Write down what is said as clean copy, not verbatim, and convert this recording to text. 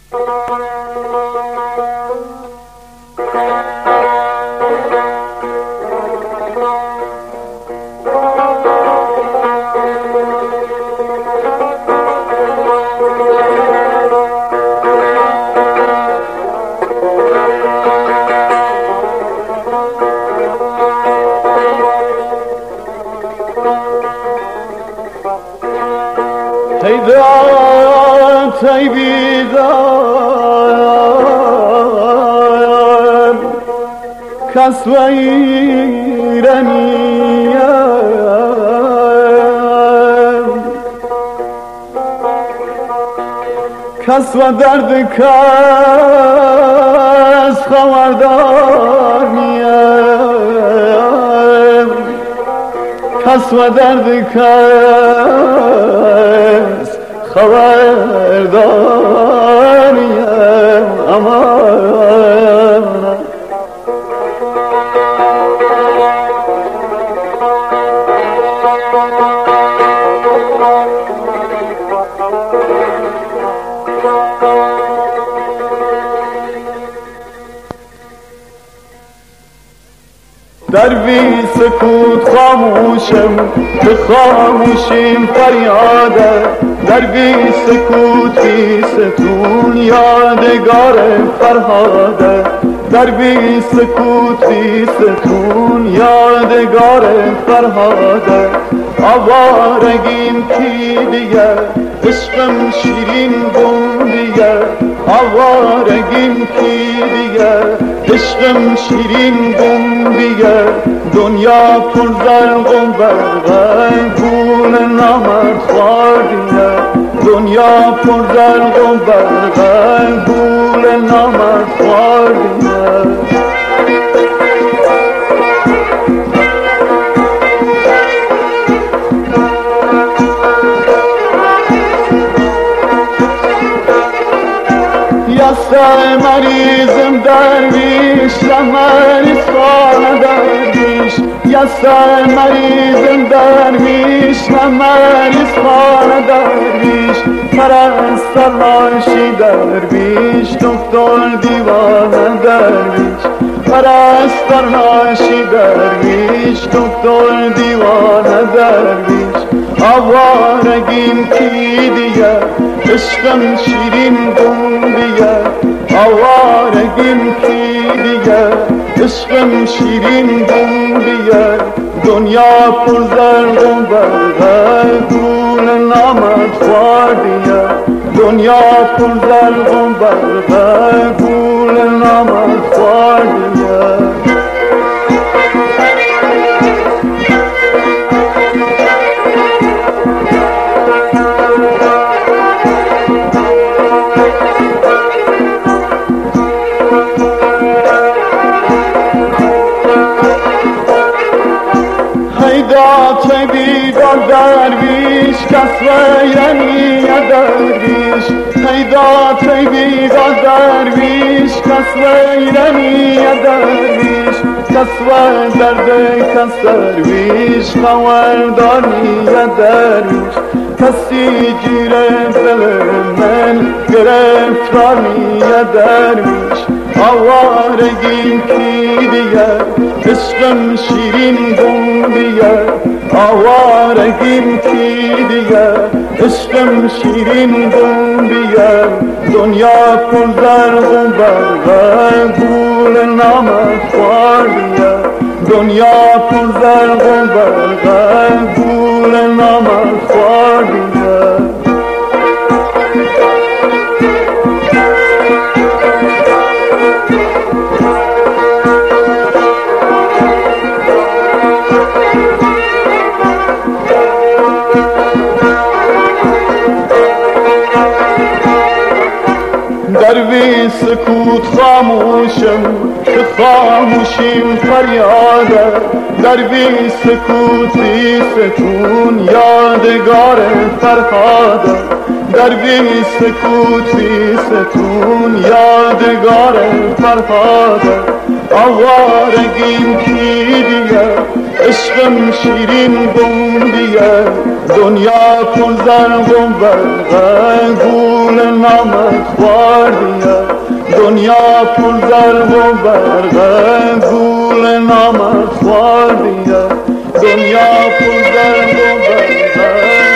ای بیدار کس ویرنیم کس و درد کس خبردار نیم کس و درد کس خبرداریم امان در بی سکوت خاموشم به خاموشیم فریاده در بی سکوت بی ستون یادگار فرهاده در بی سکوت بی ستون یادگار فرهاده آوارگیم کی دیگر عشقم شیرین گم دیگر آوارگیم کی دیگر عشقم شیرین گم دیگر دنیا پر زرق و برق گول نامت خوار دیگر دنیا پر زرق و برق گول نامت خوار دیگر یسای مریضم درویش مریض خانه درویش یسای مریضم درویش مریض خانه درویش پرستار ناشی درویش دکتر دیوانه درویش پرستار ناشی درویش دکتر دیوانه درویش آوارگیم کی دیگر عشقم شیرین گم دیگر آوارگیم کی دیگر عشقم شیرین گم دیگر دنیا پر زرق و برق گول نامت خوار دیگر دنیا پر زرق و برق گول نامت خوار دیگر چه بیدار درویش کس ویرنی درویش پیدا چه بیدار درویش کس ویرنی درویش کس و درد کس درویش خبرداری درویش کسی گیر دل من گرفتاری درویش آوارگیم کی دیگر عشقم شیرین گم دیگر آوارگیم کی دیگر عشقم شیرین گم دیگر دنیا پر زرق و برق گول نامت خوار دیگر دنیا پر زرق و برق گول نامت خوار دیگر در بی سکوت خاموشم به خاموشیم فریاده در بی سکوت بی ستون یادگار فرهاده در بی سکوت بی ستون یادگار فرهاده آوارگیم کی دیگر عشقم شیرین گم دیگر دنیا پر زرق و برق گول نامت خوار کردیه دنیا پول زرق و برقه گول نامرد خواردیه دنیا پول زرق و برقه